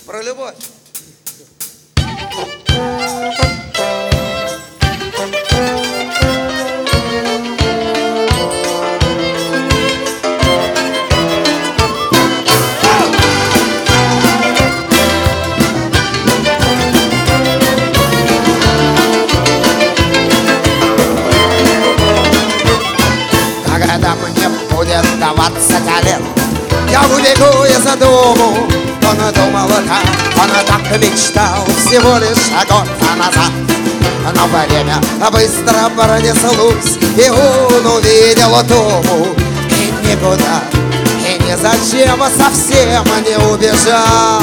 Про любовь. Когда мне будет 20 лет, я убегу из дому. Он думал так, он так мечтал всего лишь год назад. Но время быстро пронеслось, и он увидел дому. И никуда, и ни зачем совсем не убежал.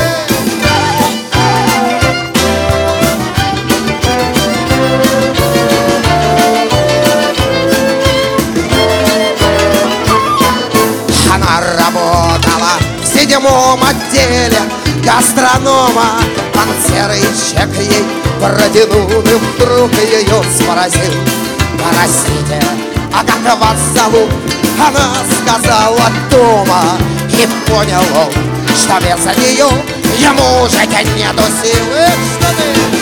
Она работала в 7-м отделе гастронома. Он серый чек ей протянул, и вдруг ее спросил: простите, а как вас зовут? Она сказала: Тома. И понял он, что без нее ему жить нету силы. Что ты?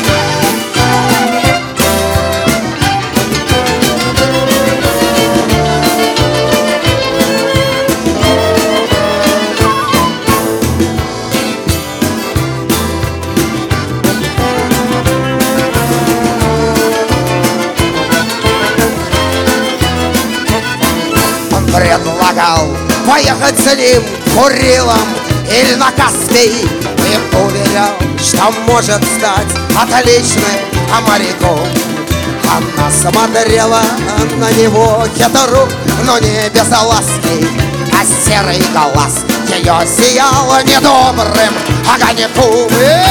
Предлагал поехать с ним Курилом или на Каспий, и уверял, что может стать отличным моряком. Она смотрела на него хитру, но не без ласки, а серый глаз ее сиял недобрым огоньком.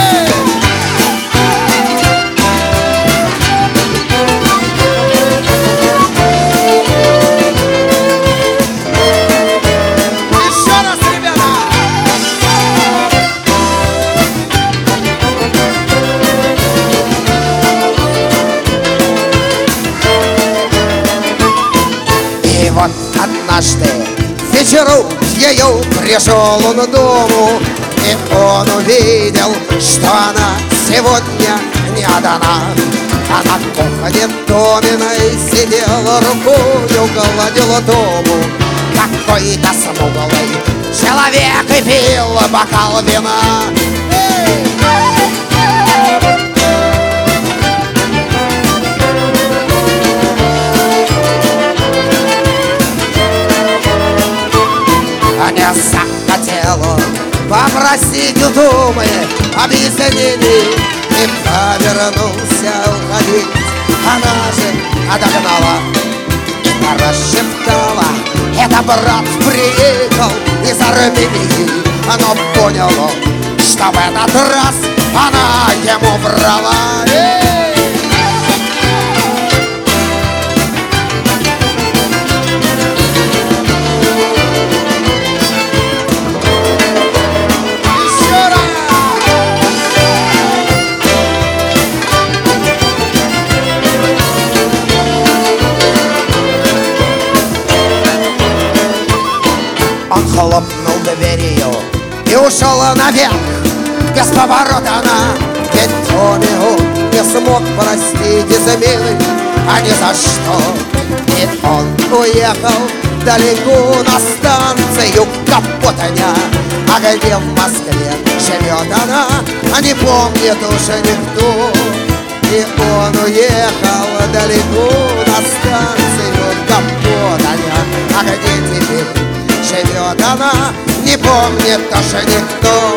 Вот однажды вечеру к ее пришел он дому, и он увидел, что она сегодня не одна. А на кухне Томиной сидела, рукою гладила Тому. Какой-то смуглый человек и пил бокал вина. Не захотела попросить у Томы объяснений, и повернулся уходить. Она же догнала и расшептала: это брат приехал из Армении. Но понял он, что в этот раз она ему врала. Он хлопнул дверью и ушел наверх, без поворота она. Ведь Томе он не смог простить измены, а ни за что. И он уехал далеко на станцию Капотня. А где в Москве живет она, а не помнит уже никто. И он уехал далеко на станцию Капотня. А где теперь живет она, не помнит тоже никто.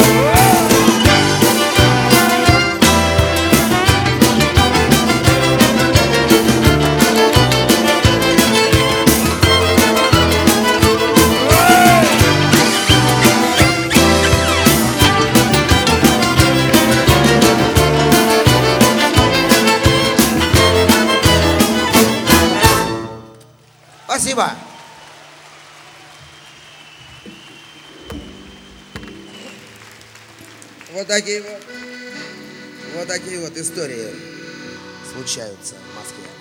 Спасибо. Вот такие вот истории случаются в Москве.